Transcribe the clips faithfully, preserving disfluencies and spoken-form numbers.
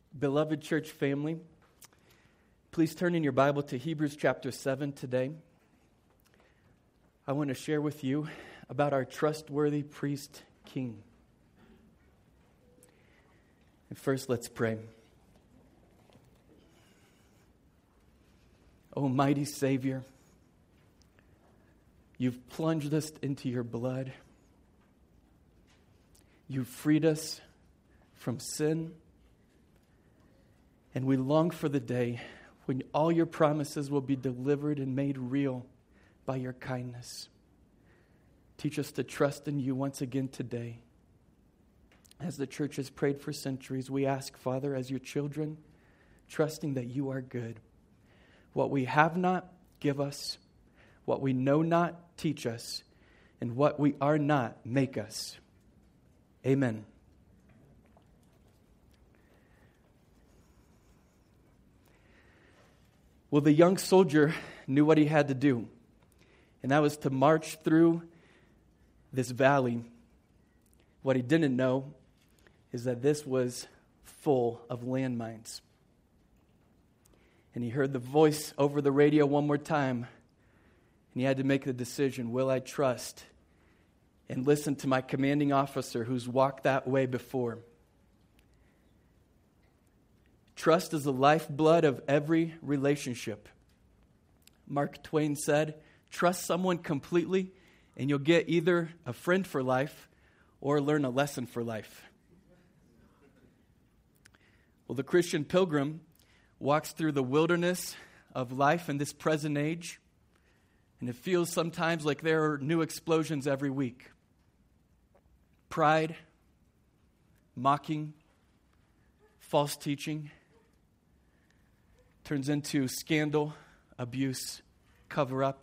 Beloved church family, please turn in your Bible to Hebrews chapter seven today. I want to share with you about our trustworthy priest king. And first, let's pray. Oh, mighty Savior, you've plunged us into your blood. You've freed us from sin. And we long for the day when all your promises will be delivered and made real by your kindness. Teach us to trust in you once again today. As the church has prayed for centuries, we ask, Father, as your children, trusting that you are good. What we have not, give us. What we know not, teach us. And what we are not, make us. Amen. Well, the young soldier knew what he had to do, and that was to march through this valley. What he didn't know is that this was full of landmines. And he heard the voice over the radio one more time, and he had to make the decision, will I trust and listen to my commanding officer who's walked that way before? Trust is the lifeblood of every relationship. Mark Twain said, trust someone completely and you'll get either a friend for life or learn a lesson for life. Well, the Christian pilgrim walks through the wilderness of life in this present age, and it feels sometimes like there are new explosions every week. Pride, mocking, false teaching, turns into scandal, abuse, cover-up.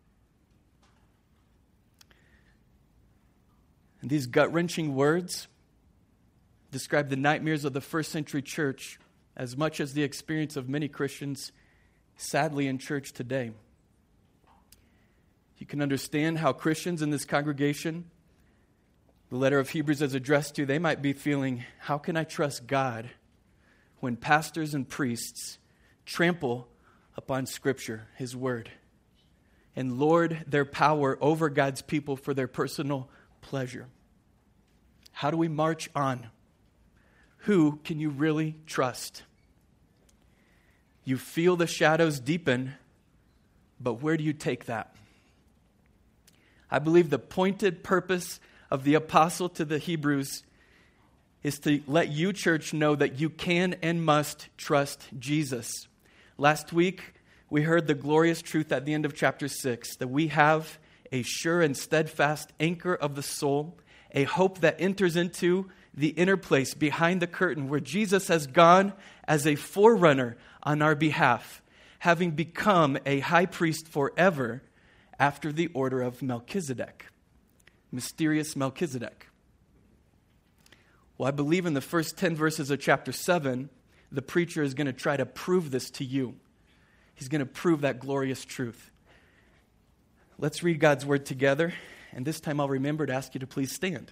And these gut-wrenching words describe the nightmares of the first century church as much as the experience of many Christians, sadly, in church today. You can understand how Christians in this congregation, the letter of Hebrews is addressed to, they might be feeling, how can I trust God when pastors and priests trample upon Scripture, His Word, and lord their power over God's people for their personal pleasure? How do we march on? Who can you really trust? You feel the shadows deepen, but where do you take that? I believe the pointed purpose of the apostle to the Hebrews is to let you, church, know that you can and must trust Jesus. Last week, we heard the glorious truth at the end of chapter six, that we have a sure and steadfast anchor of the soul, a hope that enters into the inner place behind the curtain where Jesus has gone as a forerunner on our behalf, having become a high priest forever after the order of Melchizedek. Mysterious Melchizedek. Well, I believe in the first ten verses of chapter seven, the preacher is going to try to prove this to you. He's going to prove that glorious truth. Let's read God's word together, and this time I'll remember to ask you to please stand.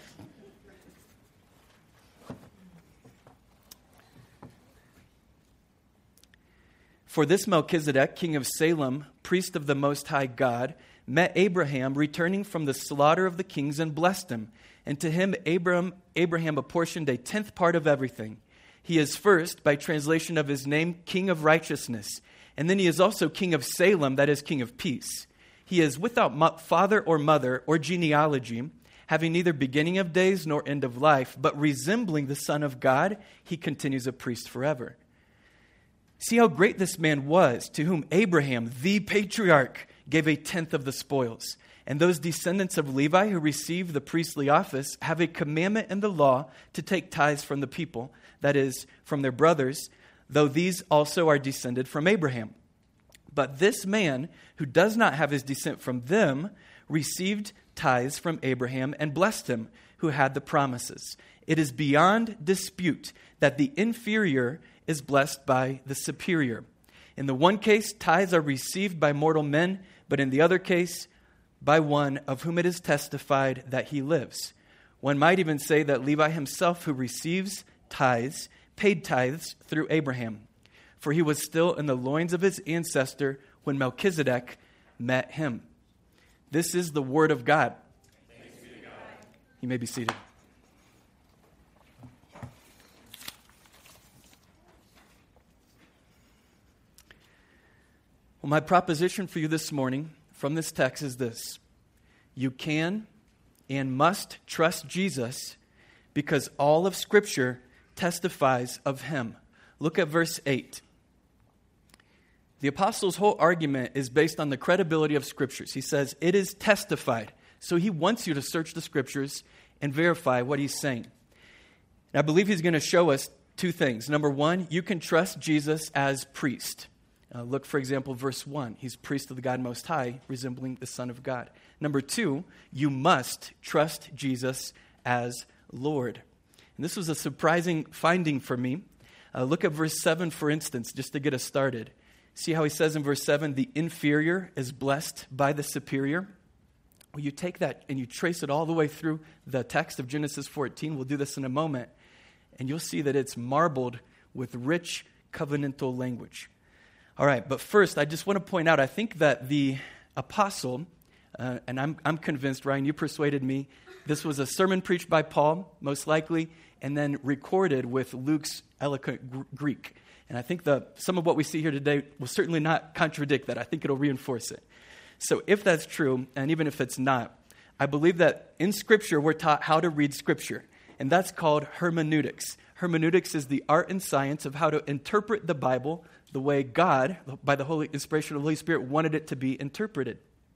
For this Melchizedek, king of Salem, priest of the Most High God, met Abraham returning from the slaughter of the kings and blessed him. And to him Abraham, Abraham apportioned a tenth part of everything. He is first, by translation of his name, King of Righteousness. And then he is also King of Salem, that is, King of Peace. He is without father or mother or genealogy, having neither beginning of days nor end of life, but resembling the Son of God, he continues a priest forever. See how great this man was, to whom Abraham, the patriarch, gave a tenth of the spoils. And those descendants of Levi who receive the priestly office have a commandment in the law to take tithes from the people, that is, from their brothers, though these also are descended from Abraham. But this man, who does not have his descent from them, received tithes from Abraham and blessed him, who had the promises. It is beyond dispute that the inferior is blessed by the superior. In the one case, tithes are received by mortal men, but in the other case, by one of whom it is testified that he lives. One might even say that Levi himself, who receives tithes, paid tithes through Abraham, for he was still in the loins of his ancestor when Melchizedek met him. This is the word of God. Thanks be to God. You may be seated. Well, my proposition for you this morning from this text is this. You can and must trust Jesus because all of Scripture testifies of him. Look at verse eight. The apostle's whole argument is based on the credibility of Scriptures. He says, it is testified. So he wants you to search the Scriptures and verify what he's saying. And I believe he's going to show us two things. Number one, you can trust Jesus as priest. Uh, look, for example, verse one. He's priest of the God Most High, resembling the Son of God. Number two, you must trust Jesus as Lord. And this was a surprising finding for me. Uh, look at verse seven, for instance, just to get us started. See how he says in verse seven, the inferior is blessed by the superior. Well, you take that and you trace it all the way through the text of Genesis fourteen. We'll do this in a moment. And you'll see that it's marbled with rich covenantal language. All right, but first, I just want to point out, I think that the apostle, uh, and I'm, I'm convinced, Ryan, you persuaded me, this was a sermon preached by Paul, most likely, and then recorded with Luke's eloquent gr- Greek. And I think the some of what we see here today will certainly not contradict that. I think it'll reinforce it. So if that's true, and even if it's not, I believe that in Scripture, we're taught how to read Scripture. And that's called hermeneutics. Hermeneutics is the art and science of how to interpret the Bible the way God, by the Holy inspiration of the Holy Spirit, wanted it to be interpreted.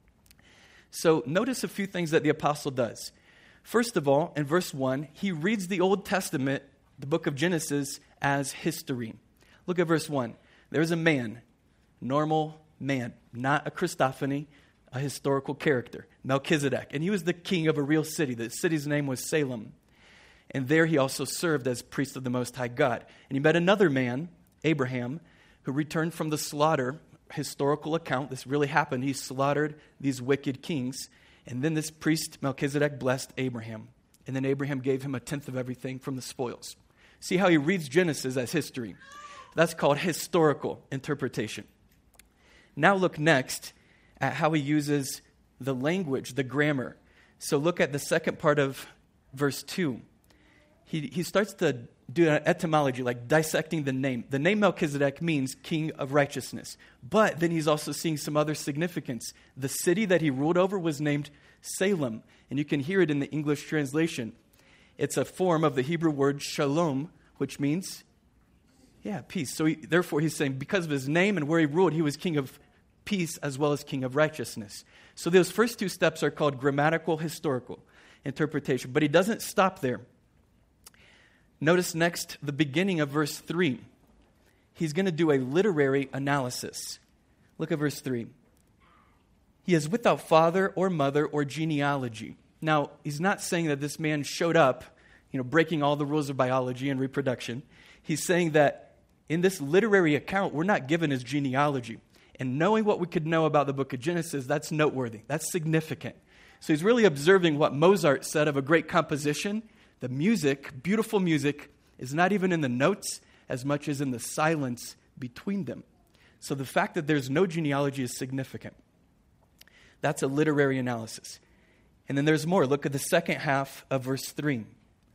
So notice a few things that the apostle does. First of all, in verse one, he reads the Old Testament, the book of Genesis, as history. Look at verse one. There's a man, normal man, not a Christophany, a historical character, Melchizedek. And he was the king of a real city. The city's name was Salem. And there he also served as priest of the Most High God. And he met another man, Abraham, who returned from the slaughter, historical account. This really happened. He slaughtered these wicked kings. And then this priest, Melchizedek, blessed Abraham. And then Abraham gave him a tenth of everything from the spoils. See how he reads Genesis as history. That's called historical interpretation. Now look next at how he uses the language, the grammar. So look at the second part of verse two. He, he starts to do an etymology, like dissecting the name. The name Melchizedek means king of righteousness. But then he's also seeing some other significance. The city that he ruled over was named Salem. And you can hear it in the English translation. It's a form of the Hebrew word shalom, which means, yeah, peace. So he, therefore he's saying because of his name and where he ruled, he was king of peace as well as king of righteousness. So those first two steps are called grammatical, historical interpretation. But he doesn't stop there. Notice next the beginning of verse three. He's going to do a literary analysis. Look at verse three. He is without father or mother or genealogy. Now, he's not saying that this man showed up, you know, breaking all the rules of biology and reproduction. He's saying that in this literary account, we're not given his genealogy. And knowing what we could know about the book of Genesis, that's noteworthy. That's significant. So he's really observing what Mozart said of a great composition. The music, beautiful music, is not even in the notes as much as in the silence between them. So the fact that there's no genealogy is significant. That's a literary analysis. And then there's more. Look at the second half of verse three.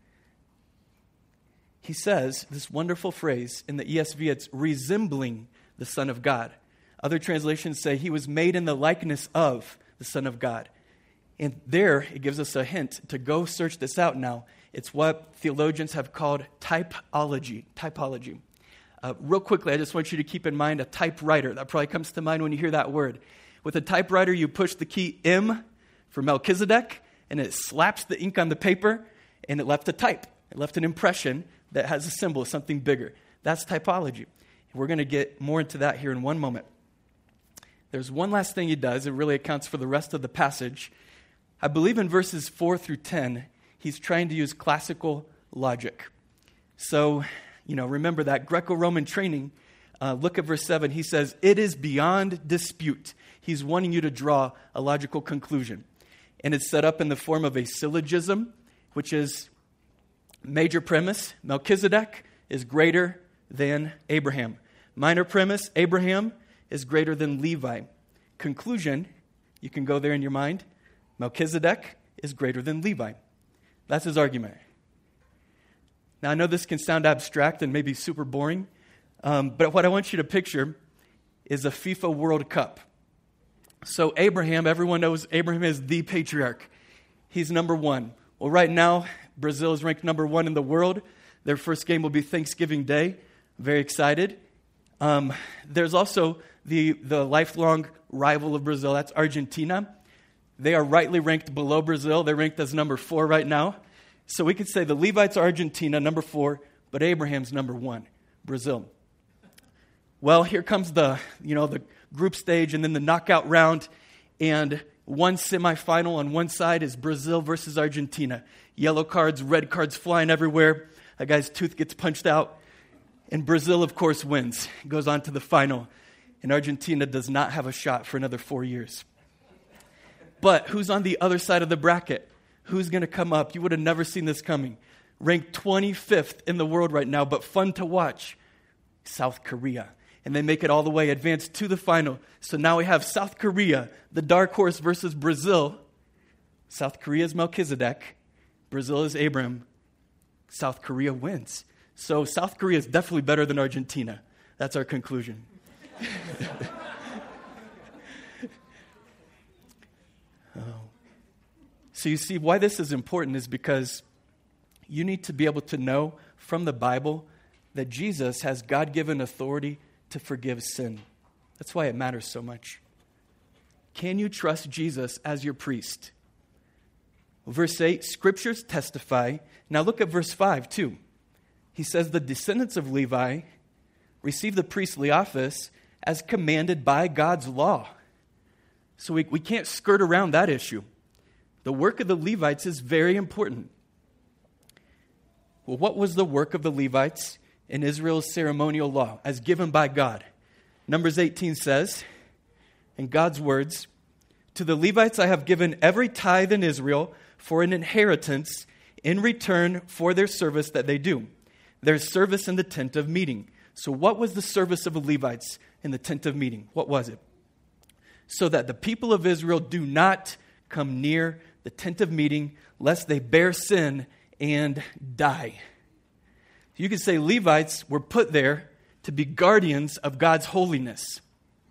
He says this wonderful phrase in the E S V, it's resembling the Son of God. Other translations say he was made in the likeness of the Son of God. And there it gives us a hint to go search this out now. It's what theologians have called typology. Typology. Uh, real quickly, I just want you to keep in mind a typewriter. That probably comes to mind when you hear that word. With a typewriter, you push the key M for Melchizedek, and it slaps the ink on the paper, and it left a type. It left an impression that has a symbol, something bigger. That's typology. We're going to get more into that here in one moment. There's one last thing he does. It really accounts for the rest of the passage. I believe in verses four through ten, he's trying to use classical logic. So, you know, remember that Greco-Roman training. Uh, look at verse seven. He says, it is beyond dispute. He's wanting you to draw a logical conclusion. And it's set up in the form of a syllogism, which is major premise, Melchizedek, is greater than Abraham. Minor premise, Abraham is greater than Levi. Conclusion, you can go there in your mind, Melchizedek is greater than Levi. That's his argument. Now, I know this can sound abstract and maybe super boring, um, but what I want you to picture is a FIFA World Cup. So Abraham, everyone knows Abraham is the patriarch. He's number one. Well, right now, Brazil is ranked number one in the world. Their first game will be Thanksgiving Day. Very excited. Um, there's also the, the lifelong rival of Brazil. That's Argentina. They are rightly ranked below Brazil. They're ranked as number four right now. So we could say the Levites are Argentina, number four, but Abraham's number one, Brazil. Well, here comes the, you know, the group stage and then the knockout round. And one semifinal on one side is Brazil versus Argentina. Yellow cards, red cards flying everywhere. A guy's tooth gets punched out. And Brazil, of course, wins. Goes on to the final. And Argentina does not have a shot for another four years. But who's on the other side of the bracket? Who's going to come up? You would have never seen this coming. Ranked twenty-fifth in the world right now, but fun to watch. South Korea. And they make it all the way, advance to the final. So now we have South Korea, the dark horse, versus Brazil. South Korea is Melchizedek. Brazil is Abraham. South Korea wins. So South Korea is definitely better than Argentina. That's our conclusion. oh. So you see, why this is important is because you need to be able to know from the Bible that Jesus has God-given authority to forgive sin. That's why it matters so much. Can you trust Jesus as your priest? Verse eight, Scriptures testify. Now look at verse five too. He says, the descendants of Levi receive the priestly office as commanded by God's law. So we, we can't skirt around that issue. The work of the Levites is very important. Well, what was the work of the Levites in Israel's ceremonial law as given by God? Numbers eighteen says, in God's words, to the Levites I have given every tithe in Israel for an inheritance in return for their service that they do. Their service in the tent of meeting. So what was the service of the Levites in the tent of meeting? What was it? So that the people of Israel do not come near the tent of meeting, lest they bear sin and die. You could say Levites were put there to be guardians of God's holiness.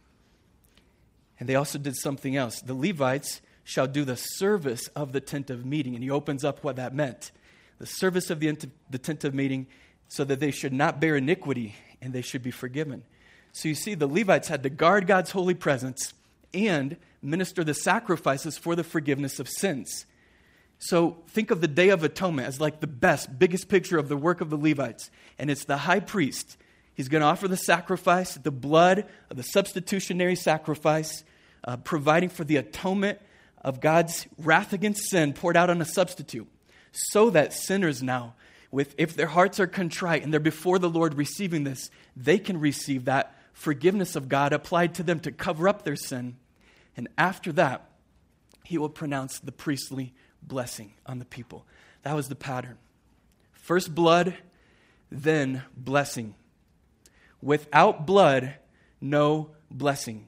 And they also did something else. The Levites shall do the service of the tent of meeting. And he opens up what that meant. The service of the, the tent of meeting, so that they should not bear iniquity and they should be forgiven. So you see, the Levites had to guard God's holy presence and minister the sacrifices for the forgiveness of sins. So think of the Day of Atonement as like the best, biggest picture of the work of the Levites. And it's the high priest. He's going to offer the sacrifice, the blood of the substitutionary sacrifice, uh, providing for the atonement of God's wrath against sin poured out on a substitute. So that sinners now, with if their hearts are contrite and they're before the Lord receiving this, they can receive that forgiveness of God applied to them to cover up their sin. And after that, he will pronounce the priestly blessing on the people. That was the pattern. First blood, then blessing. Without blood, no blessing.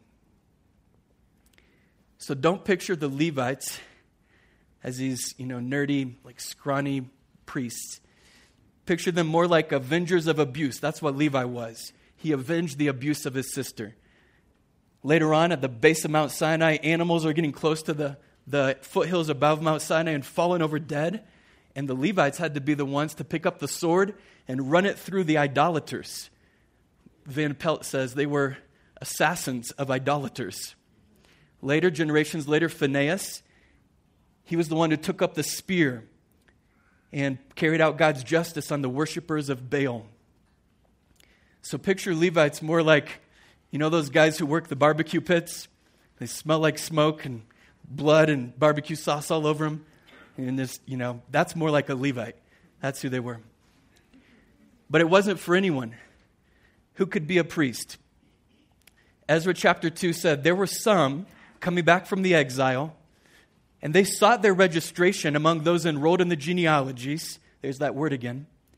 So don't picture the Levites as these, you know, nerdy, like scrawny priests. Picture them more like avengers of abuse. That's what Levi was. He avenged the abuse of his sister. Later on, at the base of Mount Sinai, animals are getting close to the, the foothills above Mount Sinai and falling over dead. And the Levites had to be the ones to pick up the sword and run it through the idolaters. Van Pelt says they were assassins of idolaters. Later, generations later, Phinehas, he was the one who took up the spear and carried out God's justice on the worshipers of Baal. So picture Levites more like, you know those guys who work the barbecue pits? They smell like smoke and blood and barbecue sauce all over them. And this, you know, that's more like a Levite. That's who they were. But it wasn't for anyone who could be a priest. Ezra chapter two said, there were some coming back from the exile, and they sought their registration among those enrolled in the genealogies. There's that word again.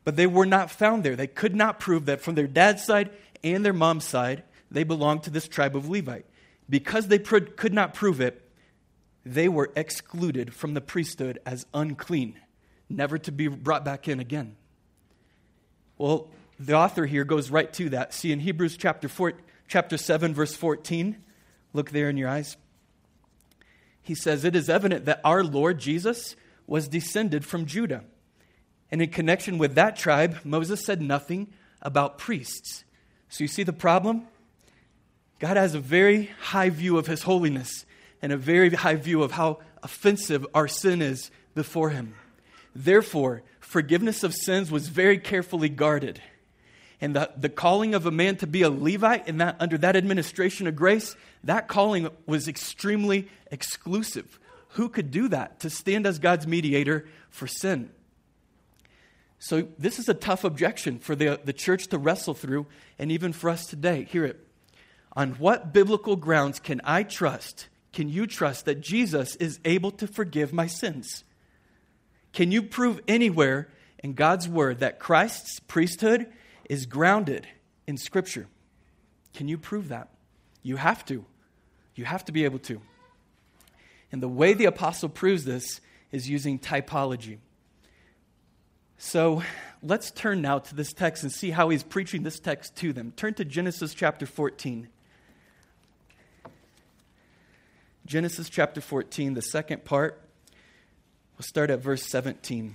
but they were not found there. They could not prove that from their dad's side and their mom's side, they belonged to this tribe of Levite. Because they pr- could not prove it, they were excluded from the priesthood as unclean, never to be brought back in again. Well, the author here goes right to that. See, in Hebrews chapter four, chapter seven, verse fourteen, look there in your eyes. He says, "It is evident that our Lord Jesus was descended from Judah. And in connection with that tribe, Moses said nothing about priests." So you see the problem? God has a very high view of his holiness and a very high view of how offensive our sin is before him. Therefore, forgiveness of sins was very carefully guarded. And the, the calling of a man to be a Levite in that, under that administration of grace, that calling was extremely exclusive. Who could do that? To stand as God's mediator for sin. So this is a tough objection for the, the church to wrestle through, and even for us today. Hear it. On what biblical grounds can I trust, can you trust that Jesus is able to forgive my sins? Can you prove anywhere in God's word that Christ's priesthood is grounded in Scripture? Can you prove that? You have to. You have to be able to. And the way the apostle proves this is using typology. So let's turn now to this text and see how he's preaching this text to them. Turn to Genesis chapter fourteen. Genesis chapter fourteen, the second part. We'll start at verse seventeen.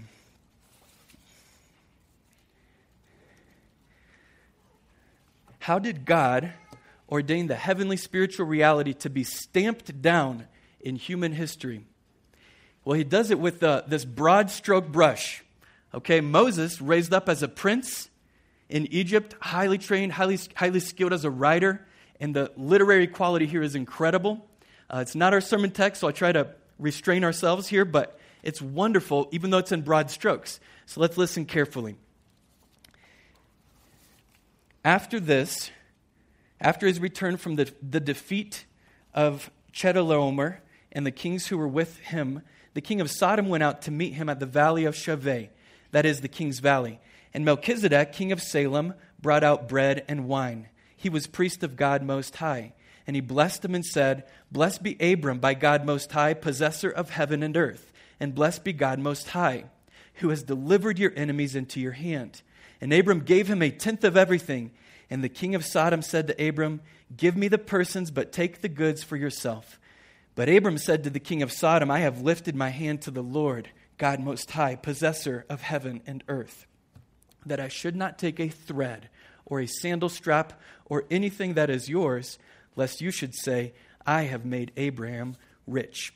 How did God ordain the heavenly spiritual reality to be stamped down in human history? Well, he does it with uh, this broad stroke brush. Okay, Moses, raised up as a prince in Egypt, highly trained, highly, highly skilled as a writer, and the literary quality here is incredible. Uh, it's not our sermon text, so I try to restrain ourselves here, but it's wonderful, even though it's in broad strokes. So let's listen carefully. After this, after his return from the, the defeat of Chedorlaomer and the kings who were with him, the king of Sodom went out to meet him at the valley of Shaveh, that is the king's valley. And Melchizedek, king of Salem, brought out bread and wine. He was priest of God Most High. And he blessed him and said, "Blessed be Abram by God Most High, possessor of heaven and earth. And blessed be God Most High, who has delivered your enemies into your hand." And Abram gave him a tenth of everything. And the king of Sodom said to Abram, "Give me the persons, but take the goods for yourself." But Abram said to the king of Sodom, "I have lifted my hand to the Lord, God Most High, possessor of heaven and earth, that I should not take a thread or a sandal strap or anything that is yours, lest you should say, I have made Abraham rich."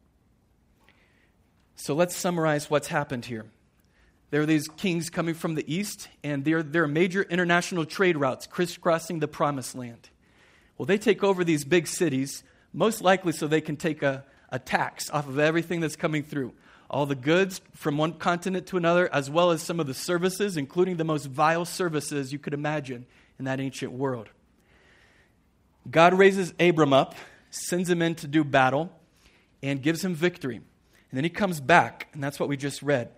So let's summarize what's happened here. There are these kings coming from the east, and there, there are major international trade routes crisscrossing the promised land. Well, they take over these big cities, most likely so they can take a, a tax off of everything that's coming through. All the goods from one continent to another, as well as some of the services, including the most vile services you could imagine in that ancient world. God raises Abram up, sends him in to do battle, and gives him victory. And then he comes back, and that's what we just read.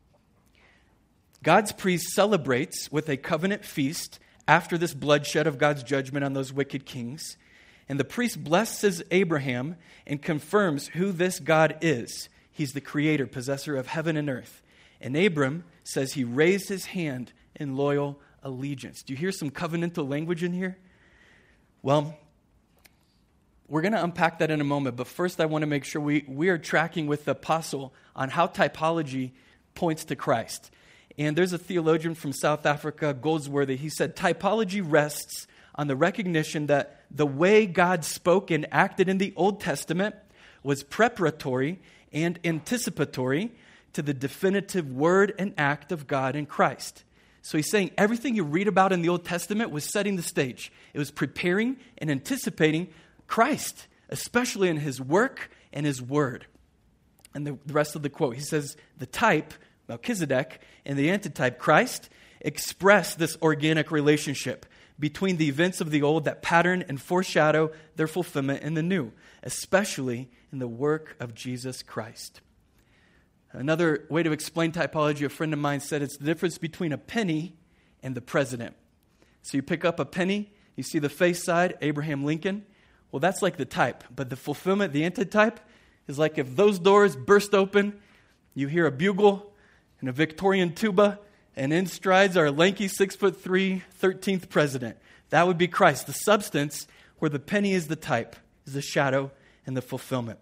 God's priest celebrates with a covenant feast after this bloodshed of God's judgment on those wicked kings. And the priest blesses Abraham and confirms who this God is. He's the creator, possessor of heaven and earth. And Abram says he raised his hand in loyal allegiance. Do you hear some covenantal language in here? Well, we're going to unpack that in a moment, but first I want to make sure we, we are tracking with the apostle on how typology points to Christ. And there's a theologian from South Africa, Goldsworthy. He said, typology rests on the recognition that the way God spoke and acted in the Old Testament was preparatory and anticipatory to the definitive word and act of God in Christ. So he's saying everything you read about in the Old Testament was setting the stage. It was preparing and anticipating Christ, especially in his work and his word. And the, the rest of the quote, he says, the type, Melchizedek, and the antitype, Christ, express this organic relationship between the events of the old that pattern and foreshadow their fulfillment in the new, especially in the work of Jesus Christ. Another way to explain typology, a friend of mine said it's the difference between a penny and the president. So you pick up a penny, you see the face side, Abraham Lincoln. Well, that's like the type. But the fulfillment, the antitype, is like if those doors burst open, you hear a bugle and a Victorian tuba, and in strides our lanky six foot three, thirteenth president. That would be Christ. The substance, where the penny is the type, is the shadow and the fulfillment.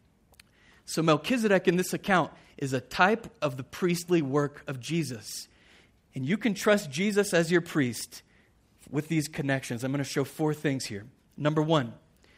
So Melchizedek in this account is a type of the priestly work of Jesus. And you can trust Jesus as your priest with these connections. I'm going to show four things here. Number one,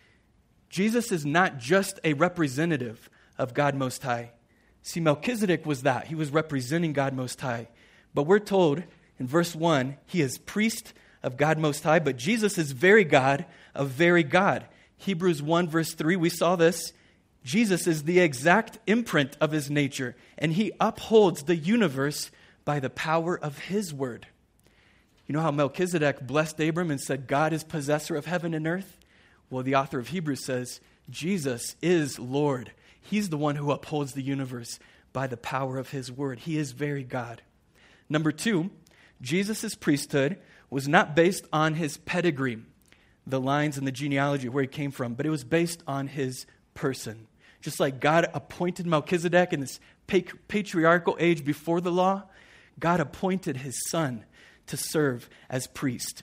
Jesus is not just a representative of God Most High. See, Melchizedek was that. He was representing God Most High. But we're told in verse one, he is priest of God Most High, but Jesus is very God of very God. Hebrews one verse three, we saw this. Jesus is the exact imprint of his nature, and he upholds the universe by the power of his word. You know how Melchizedek blessed Abram and said, God is possessor of heaven and earth? Well, the author of Hebrews says, Jesus is Lord. He's the one who upholds the universe by the power of his word. He is very God. Number two, Jesus' priesthood was not based on his pedigree, the lines and the genealogy where he came from, but it was based on his person. Just like God appointed Melchizedek in this patriarchal age before the law, God appointed his son to serve as priest.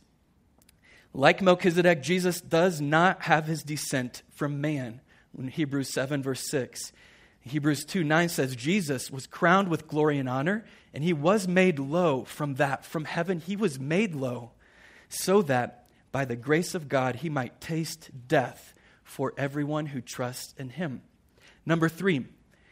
Like Melchizedek, Jesus does not have his descent from man. In Hebrews seven verse six. Hebrews two nine says Jesus was crowned with glory and honor, and he was made low from that. From heaven he was made low, so that by the grace of God he might taste death for everyone who trusts in him. Number three,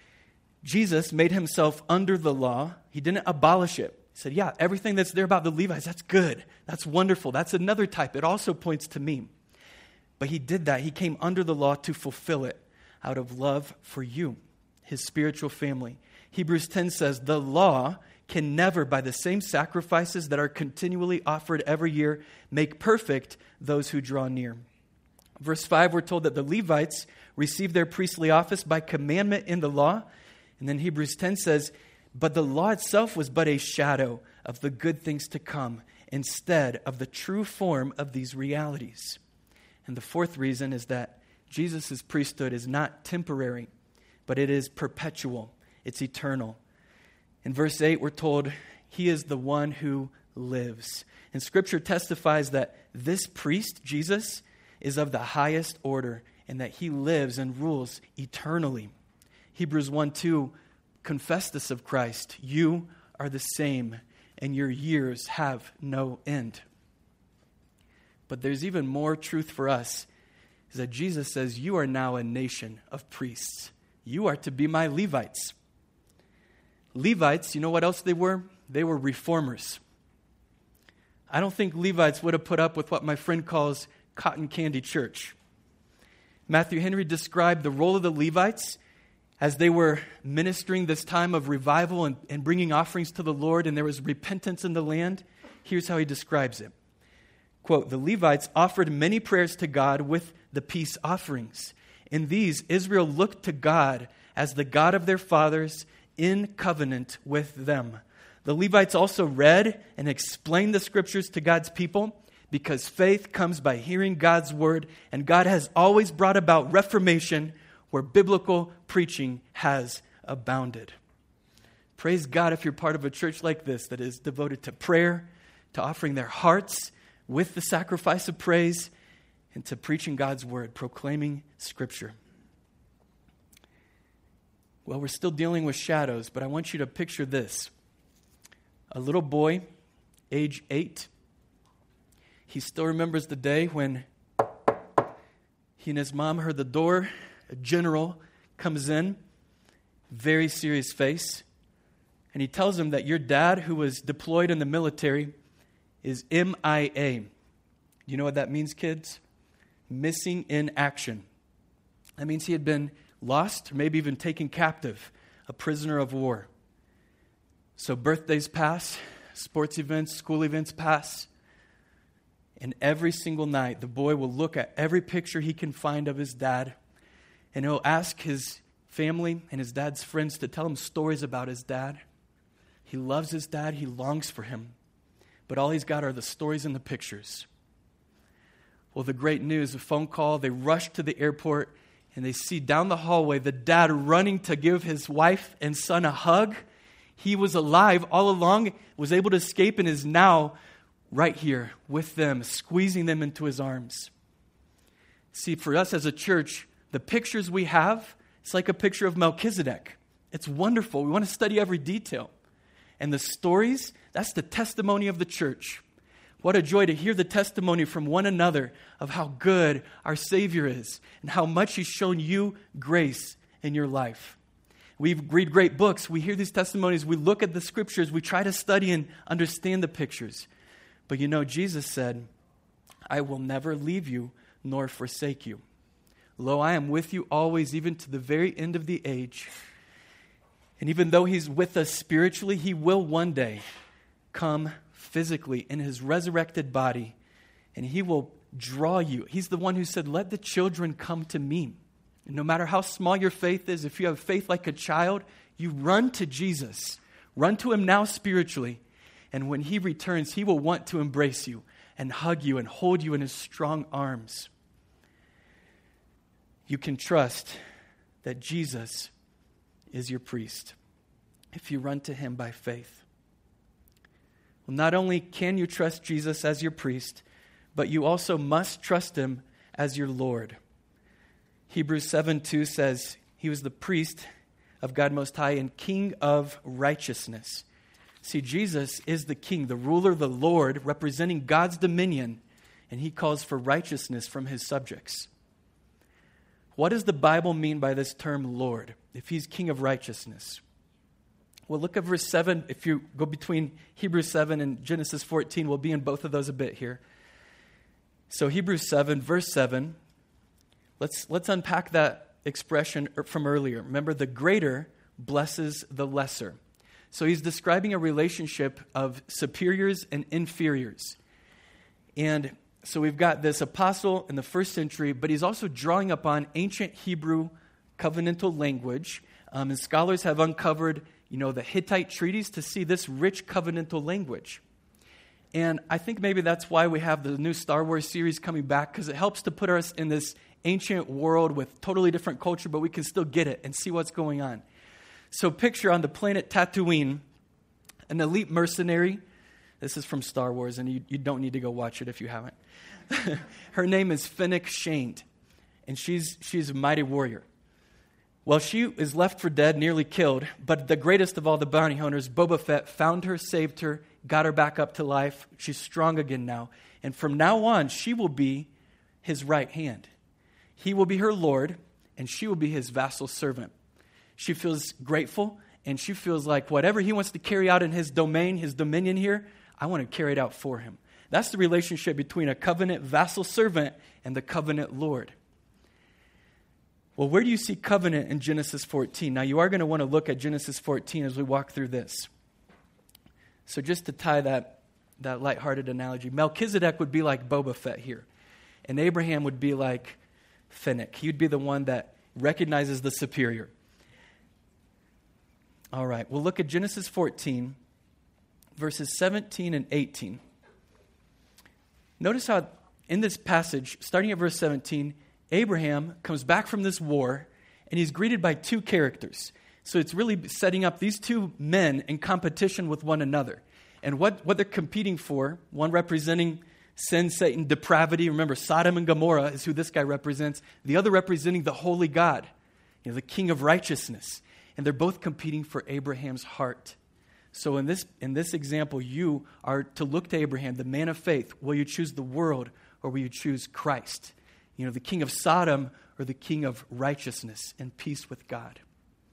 Jesus made himself under the law. He didn't abolish it. He said, yeah, everything that's there about the Levites, that's good. That's wonderful. That's another type. It also points to me. But he did that. He came under the law to fulfill it out of love for you, his spiritual family. Hebrews ten says, the law can never, by the same sacrifices that are continually offered every year, make perfect those who draw near. Verse five, we're told that the Levites received their priestly office by commandment in the law. And then Hebrews ten says, but the law itself was but a shadow of the good things to come, instead of the true form of these realities. And the fourth reason is that Jesus' priesthood is not temporary, but it is perpetual. It's eternal. In verse eight, we're told he is the one who lives. And Scripture testifies that this priest, Jesus, is of the highest order and that he lives and rules eternally. Hebrews one two, confess this of Christ. You are the same, and your years have no end. But there's even more truth for us, is that Jesus says, you are now a nation of priests. You are to be my Levites. Levites, you know what else they were? They were reformers. I don't think Levites would have put up with what my friend calls cotton candy church. Matthew Henry described the role of the Levites as they were ministering this time of revival and, and bringing offerings to the Lord, and there was repentance in the land. Here's how he describes it. Quote, the Levites offered many prayers to God with the peace offerings. In these, Israel looked to God as the God of their fathers in covenant with them. The Levites also read and explained the Scriptures to God's people because faith comes by hearing God's word, and God has always brought about reformation where biblical preaching has abounded. Praise God if you're part of a church like this that is devoted to prayer, to offering their hearts with the sacrifice of praise, and to preaching God's word, proclaiming Scripture. Well, we're still dealing with shadows, but I want you to picture this. A little boy, age eight, he still remembers the day when he and his mom heard the door. A general comes in, very serious face, and he tells him that your dad, who was deployed in the military, is M I A. You know what that means, kids? Missing in action. That means he had been lost, or maybe even taken captive, a prisoner of war. So birthdays pass, sports events, school events pass, and every single night the boy will look at every picture he can find of his dad, and he'll ask his family and his dad's friends to tell him stories about his dad. He loves his dad. He longs for him. But all he's got are the stories and the pictures. Well, the great news, a phone call, they rush to the airport and they see down the hallway the dad running to give his wife and son a hug. He was alive all along, was able to escape, and is now right here with them, squeezing them into his arms. See, for us as a church, the pictures we have, it's like a picture of Melchizedek. It's wonderful. We want to study every detail. And the stories, that's the testimony of the church. What a joy to hear the testimony from one another of how good our Savior is and how much He's shown you grace in your life. We read great books. We hear these testimonies. We look at the scriptures. We try to study and understand the pictures. But you know, Jesus said, I will never leave you nor forsake you. Lo, I am with you always, even to the very end of the age. And even though He's with us spiritually, He will one day come physically in His resurrected body, and He will draw you. He's the one who said, let the children come to me. And no matter how small your faith is, if you have faith like a child, you run to Jesus. Run to Him now spiritually. And when He returns, He will want to embrace you and hug you and hold you in His strong arms. You can trust that Jesus is your priest if you run to Him by faith. Well, not only can you trust Jesus as your priest, but you also must trust Him as your Lord. Hebrews seven two says, He was the priest of God Most High and King of righteousness. See, Jesus is the King, the ruler, the Lord, representing God's dominion, and He calls for righteousness from His subjects. What does the Bible mean by this term Lord, if He's King of righteousness? Well, look at verse seven. If you go between Hebrews seven and Genesis fourteen, we'll be in both of those a bit here. So Hebrews seven, verse seven, let's, let's unpack that expression from earlier. Remember, the greater blesses the lesser. So he's describing a relationship of superiors and inferiors. And so we've got this apostle in the first century, but he's also drawing upon ancient Hebrew covenantal language. Um, and scholars have uncovered, you know, the Hittite treaties to see this rich covenantal language. And I think maybe that's why we have the new Star Wars series coming back, because it helps to put us in this ancient world with totally different culture, but we can still get it and see what's going on. So picture on the planet Tatooine, an elite mercenary. This is from Star Wars, and you, you don't need to go watch it if you haven't. Her name is Fennec Shand, and she's she's a mighty warrior. Well, she is left for dead, nearly killed, but the greatest of all the bounty hunters, Boba Fett, found her, saved her, got her back up to life. She's strong again now. And from now on, she will be his right hand. He will be her Lord, and she will be his vassal servant. She feels grateful, and she feels like whatever he wants to carry out in his domain, his dominion here, I want to carry it out for him. That's the relationship between a covenant vassal servant and the covenant Lord. Well, where do you see covenant in Genesis fourteen? Now, you are going to want to look at Genesis fourteen as we walk through this. So just to tie that, that lighthearted analogy, Melchizedek would be like Boba Fett here, and Abraham would be like Fennec. He would be the one that recognizes the superior. All right, we'll look at Genesis fourteen, verses seventeen and eighteen. Notice how in this passage, starting at verse seventeen, Abraham comes back from this war, and he's greeted by two characters. So it's really setting up these two men in competition with one another. And what, what they're competing for, one representing sin, Satan, depravity. Remember, Sodom and Gomorrah is who this guy represents. The other representing the holy God, you know, the King of righteousness. And they're both competing for Abraham's heart. So in this, in this example, you are to look to Abraham, the man of faith. Will you choose the world or will you choose Christ? You know, the king of Sodom or the king of righteousness and peace with God?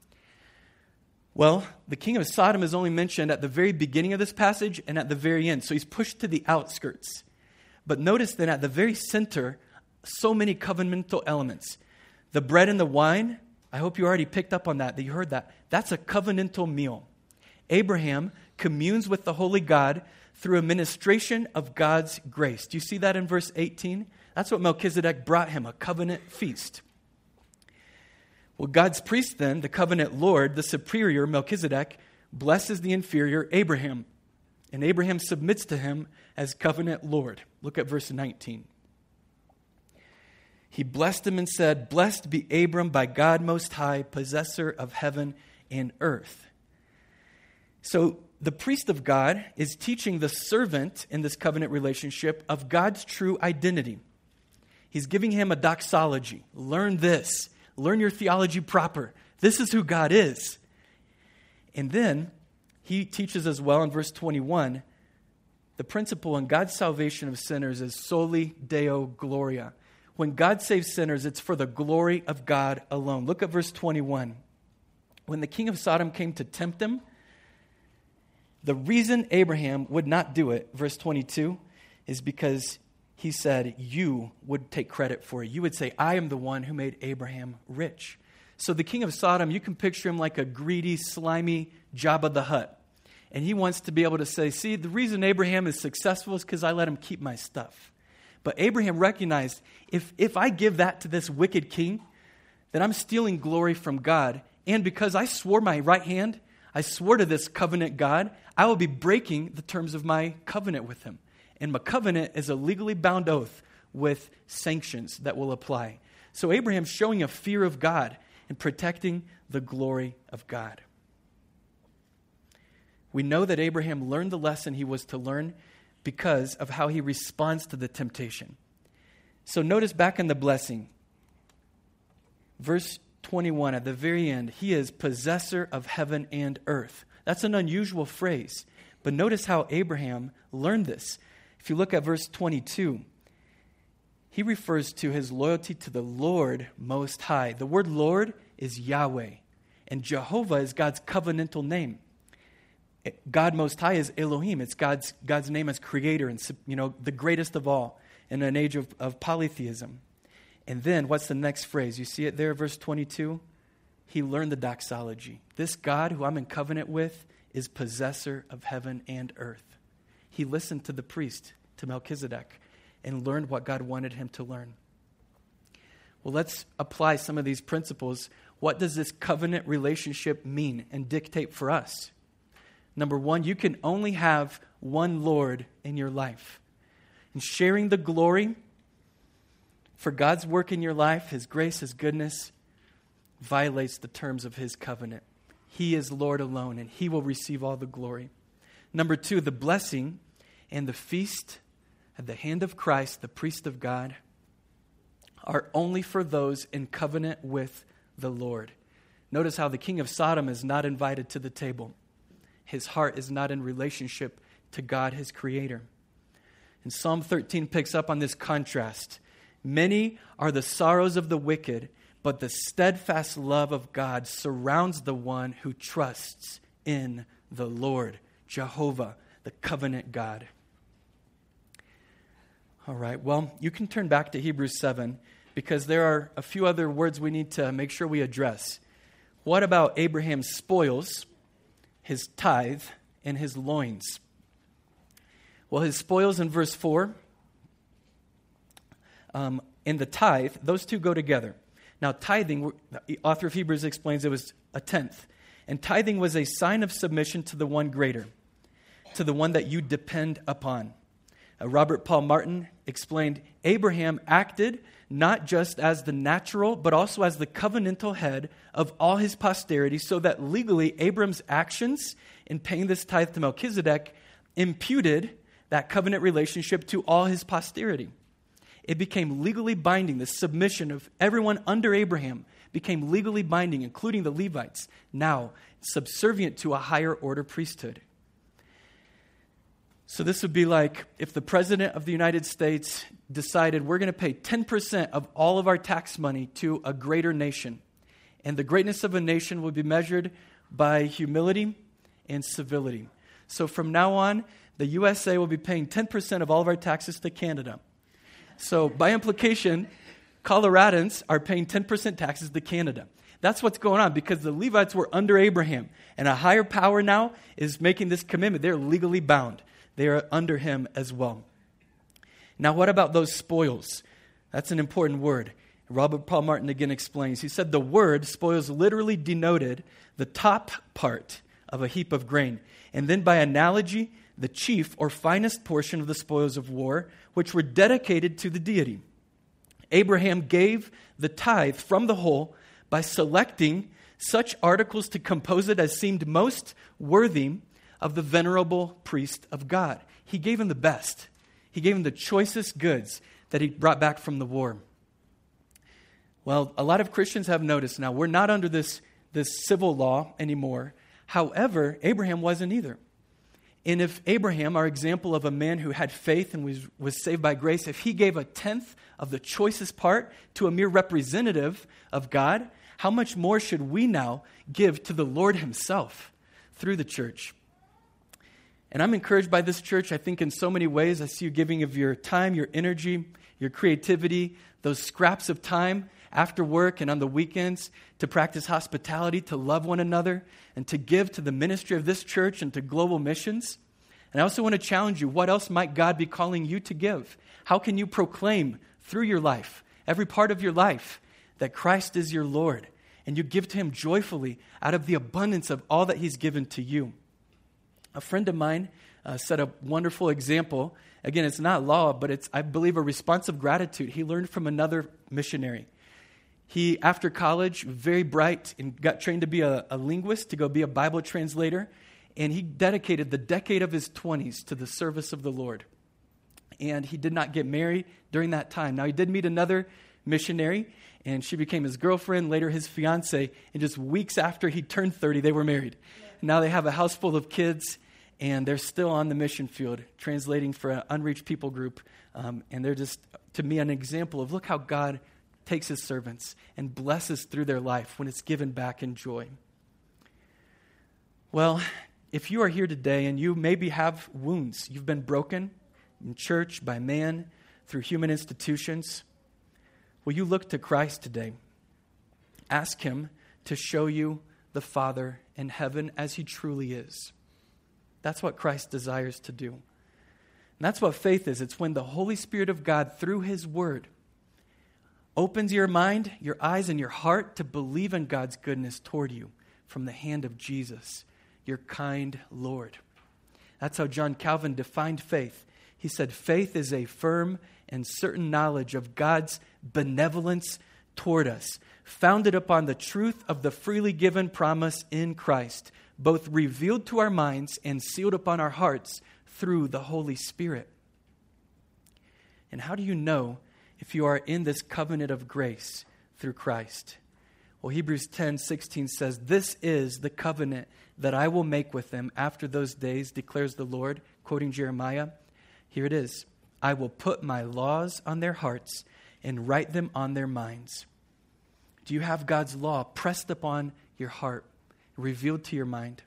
Well, the king of Sodom is only mentioned at the very beginning of this passage and at the very end. So he's pushed to the outskirts. But notice that at the very center, so many covenantal elements. The bread and the wine, I hope you already picked up on that, that you heard that. That's a covenantal meal. Abraham communes with the holy God through a ministration of God's grace. Do you see that in verse eighteen? That's what Melchizedek brought him, a covenant feast. Well, God's priest then, the covenant Lord, the superior Melchizedek, blesses the inferior Abraham. And Abraham submits to him as covenant Lord. Look at verse nineteen. He blessed him and said, "Blessed be Abram by God Most High, possessor of heaven and earth." So the priest of God is teaching the servant in this covenant relationship of God's true identity. He's giving him a doxology. Learn this. Learn your theology proper. This is who God is. And then he teaches as well in verse twenty-one, the principle in God's salvation of sinners is soli Deo Gloria. When God saves sinners, it's for the glory of God alone. Look at verse twenty-one. When the king of Sodom came to tempt him, the reason Abraham would not do it, verse twenty-two, is because he said, you would take credit for it. You would say, I am the one who made Abraham rich. So the king of Sodom, you can picture him like a greedy, slimy Jabba the Hutt. And he wants to be able to say, see, the reason Abraham is successful is because I let him keep my stuff. But Abraham recognized, if, if I give that to this wicked king, then I'm stealing glory from God. And because I swore my right hand, I swore to this covenant God, I will be breaking the terms of my covenant with him. And my covenant is a legally bound oath with sanctions that will apply. So Abraham's showing a fear of God and protecting the glory of God. We know that Abraham learned the lesson he was to learn because of how he responds to the temptation. So notice back in the blessing, verse twenty-one, at the very end, he is possessor of heaven and earth. That's an unusual phrase, but notice how Abraham learned this. If you look at verse twenty-two, he refers to his loyalty to the Lord Most High. The word Lord is Yahweh, and Jehovah is God's covenantal name. God Most High is Elohim. It's God's, God's name as creator and, you know, the greatest of all in an age of, of polytheism. And then what's the next phrase? You see it there, verse twenty-two? He learned the doxology. This God who I'm in covenant with is possessor of heaven and earth. He listened to the priest, to Melchizedek, and learned what God wanted him to learn. Well, let's apply some of these principles. What does this covenant relationship mean and dictate for us? Number one, you can only have one Lord in your life. And sharing the glory for God's work in your life, His grace, His goodness, violates the terms of His covenant. He is Lord alone, and He will receive all the glory. Number two, the blessing and the feast at the hand of Christ, the priest of God, are only for those in covenant with the Lord. Notice how the king of Sodom is not invited to the table. His heart is not in relationship to God, his creator. And Psalm thirteen picks up on this contrast. Many are the sorrows of the wicked, but the steadfast love of God surrounds the one who trusts in the Lord, Jehovah, the covenant God. All right, well, you can turn back to Hebrews seven because there are a few other words we need to make sure we address. What about Abraham's spoils, his tithe, and his loins? Well, his spoils in verse four, um, and the tithe, those two go together. Now, tithing, the author of Hebrews explains it was a tenth. And tithing was a sign of submission to the one greater, to the one that you depend upon. Uh, Robert Paul Martin explained, Abraham acted not just as the natural, but also as the covenantal head of all his posterity, so that legally Abram's actions in paying this tithe to Melchizedek imputed that covenant relationship to all his posterity. It became legally binding. The submission of everyone under Abraham became legally binding, including the Levites, now subservient to a higher order priesthood. So this would be like if the President of the United States decided we're going to pay ten percent of all of our tax money to a greater nation. And the greatness of a nation will be measured by humility and civility. So from now on, the U S A will be paying ten percent of all of our taxes to Canada. So by implication, Coloradans are paying ten percent taxes to Canada. That's what's going on because the Levites were under Abraham. And a higher power now is making this commitment. They're legally bound. They are under him as well. Now, what about those spoils? That's an important word. Robert Paul Martin again explains. He said the word spoils literally denoted the top part of a heap of grain, and then by analogy, the chief or finest portion of the spoils of war, which were dedicated to the deity. Abraham gave the tithe from the whole by selecting such articles to compose it as seemed most worthy of the venerable priest of God. He gave him the best. He gave him the choicest goods that he brought back from the war. Well, a lot of Christians have noticed now, we're not under this, this civil law anymore. However, Abraham wasn't either. And if Abraham, our example of a man who had faith and was, was saved by grace, if he gave a tenth of the choicest part to a mere representative of God, how much more should we now give to the Lord himself through the church? And I'm encouraged by this church, I think, in so many ways. I see you giving of your time, your energy, your creativity, those scraps of time after work and on the weekends to practice hospitality, to love one another, and to give to the ministry of this church and to global missions. And I also want to challenge you, what else might God be calling you to give? How can you proclaim through your life, every part of your life, that Christ is your Lord, and you give to him joyfully out of the abundance of all that he's given to you? A friend of mine uh, set a wonderful example. Again, it's not law, but it's, I believe, a response of gratitude. He learned from another missionary. He, after college, very bright, and got trained to be a, a linguist, to go be a Bible translator, and he dedicated the decade of his twenties to the service of the Lord. And he did not get married during that time. Now, he did meet another missionary, and she became his girlfriend, later his fiance, and just weeks after he turned thirty, they were married. Now they have a house full of kids, and they're still on the mission field, translating for an unreached people group. Um, and they're just, to me, an example of look how God takes his servants and blesses through their life when it's given back in joy. Well, if you are here today and you maybe have wounds, you've been broken in church, by man, through human institutions, will you look to Christ today? Ask him to show you the Father in heaven as he truly is. That's what Christ desires to do. And that's what faith is. It's when the Holy Spirit of God, through his word, opens your mind, your eyes, and your heart to believe in God's goodness toward you from the hand of Jesus, your kind Lord. That's how John Calvin defined faith. He said, faith is a firm and certain knowledge of God's benevolence toward us, founded upon the truth of the freely given promise in Christ, both revealed to our minds and sealed upon our hearts through the Holy Spirit. And how do you know if you are in this covenant of grace through Christ? Well, Hebrews ten sixteen says, this is the covenant that I will make with them after those days, declares the Lord, quoting Jeremiah. Here it is. I will put my laws on their hearts and write them on their minds. Do you have God's law pressed upon your heart, revealed to your mind?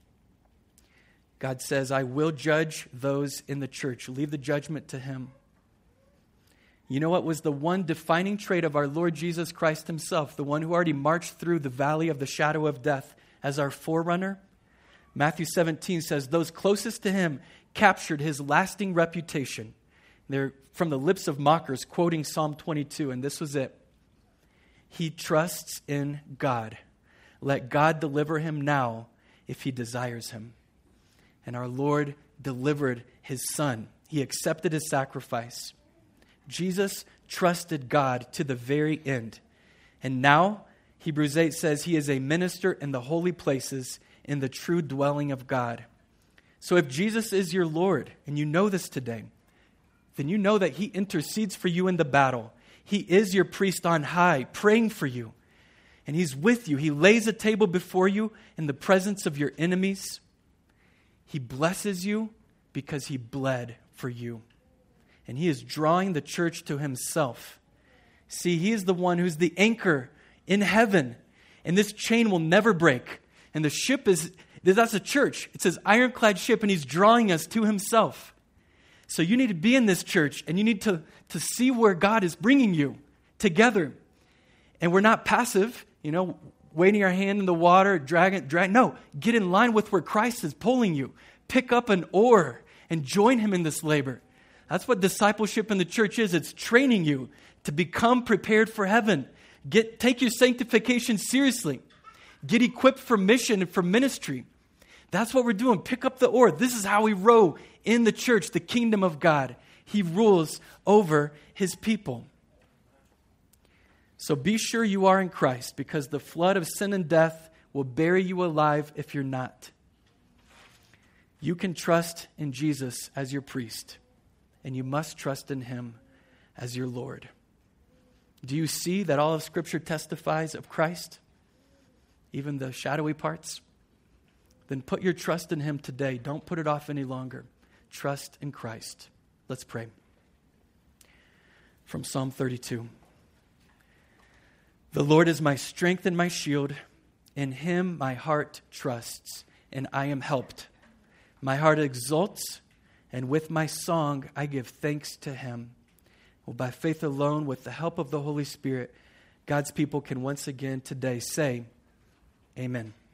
God says, I will judge those in the church. Leave the judgment to him. You know what was the one defining trait of our Lord Jesus Christ himself, the one who already marched through the valley of the shadow of death as our forerunner? Matthew seventeen says, those closest to him captured his lasting reputation. They're from the lips of mockers, quoting Psalm twenty-two, and this was it. He trusts in God. Let God deliver him now if he desires him. And our Lord delivered his son. He accepted his sacrifice. Jesus trusted God to the very end. And now, Hebrews eight says he is a minister in the holy places in the true dwelling of God. So if Jesus is your Lord, and you know this today, then you know that he intercedes for you in the battle. He is your priest on high, praying for you. And he's with you. He lays a table before you in the presence of your enemies. He blesses you because he bled for you. And he is drawing the church to himself. See, he is the one who's the anchor in heaven. And this chain will never break. And the ship is, that's a church. It's his ironclad ship, and he's drawing us to himself. So you need to be in this church, and you need to, to see where God is bringing you together. And we're not passive, you know, waving our hand in the water, dragging, drag. No, get in line with where Christ is pulling you. Pick up an oar and join him in this labor. That's what discipleship in the church is. It's training you to become prepared for heaven. Get, take your sanctification seriously. Get equipped for mission and for ministry. That's what we're doing. Pick up the oar. This is how we row in the church, the kingdom of God. He rules over his people. So be sure you are in Christ, because the flood of sin and death will bury you alive if you're not. You can trust in Jesus as your priest, and you must trust in him as your Lord. Do you see that all of Scripture testifies of Christ, even the shadowy parts? Then put your trust in him today. Don't put it off any longer. Trust in Christ. Let's pray. From Psalm thirty-two. The Lord is my strength and my shield. In him my heart trusts, and I am helped. My heart exults, and with my song I give thanks to him. Well, by faith alone, with the help of the Holy Spirit, God's people can once again today say, Amen.